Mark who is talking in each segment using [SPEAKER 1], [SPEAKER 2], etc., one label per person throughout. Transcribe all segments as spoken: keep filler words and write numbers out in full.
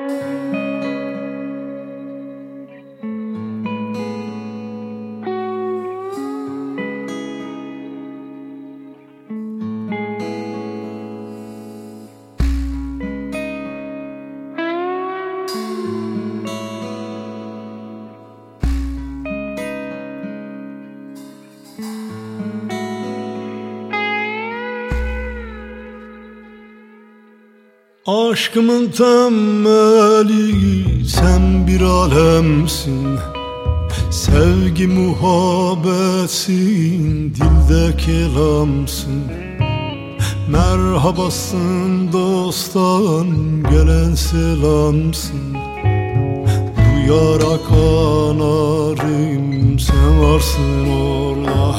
[SPEAKER 1] Aşkımın temeli sen bir alemsin. Sevgi muhabbetsin, dilde kelamsın. Merhabasın dosttan gelen selamsın. Duyara kanarım sen varsın orada.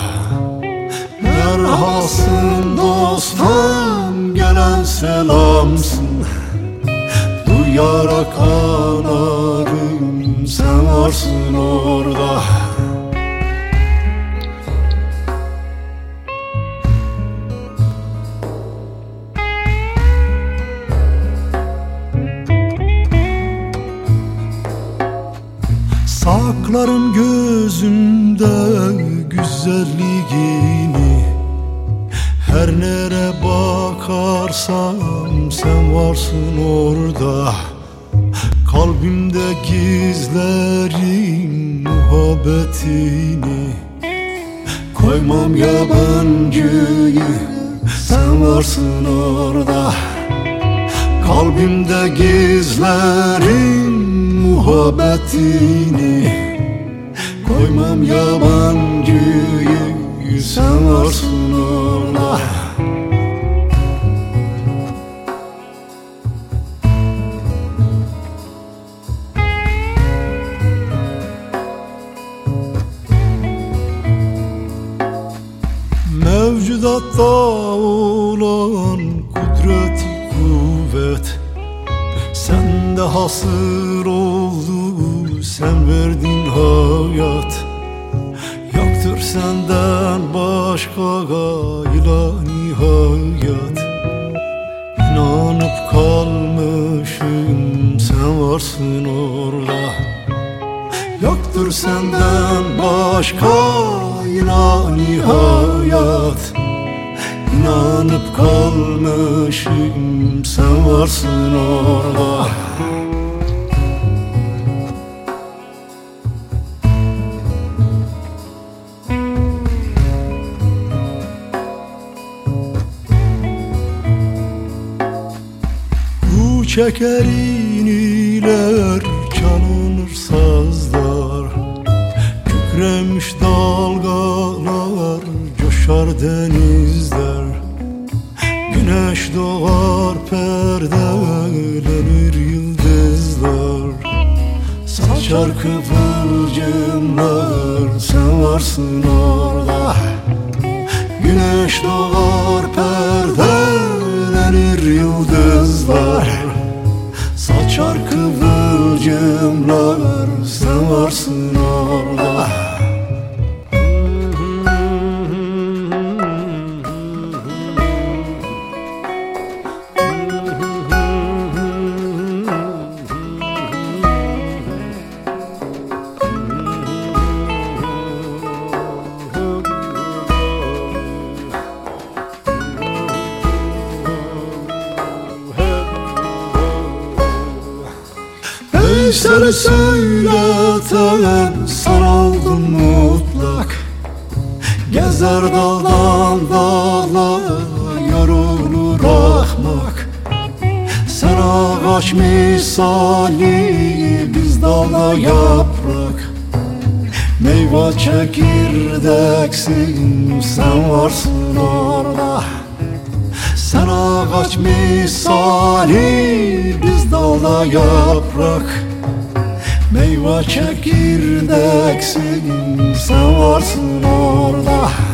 [SPEAKER 1] Merhabasın dosttan gelen selamsın. Duyara kanarım sen varsın orada. Saklarım gözümde güzelliğini. Her nere bakarsam sen varsın orada. Kalbimde gizlerim muhabbetini. Koymam yabancıyı, sen varsın orada. Kalbimde gizlerim muhabbetini. Koymam yabancıyı, sen varsın orada. Mevcudatta olan kudreti kuvvet sende hasır oldu, sen verdin hayat. Yoktur senden başka ilahi hayat. İnanıp kalmışım sen varsın orada. Yoktur senden başka ilahi hayat. İnanıp kalmışım sen varsın orada. Çeker iniler, çalınır sazlar. Kükremiş dalgalar, coşar denizler. Güneş doğar, perdelenir yıldızlar. Saçar kıvılcımlar, sen varsın orada. Güneş doğar, perdelenir yıldızlar. Saçar kıvılcımlar, sen varsın orada. Seni söyleten sana oldum mutlak. Gezer daldan dağla yorulur ahmak. Sen ağaç misali, biz dalda yaprak. Meyve çekirdeksin, sen varsın orada. Sen ağaç misali, biz dalda yaprak. Meyve çekirdeksin, sen varsın orada.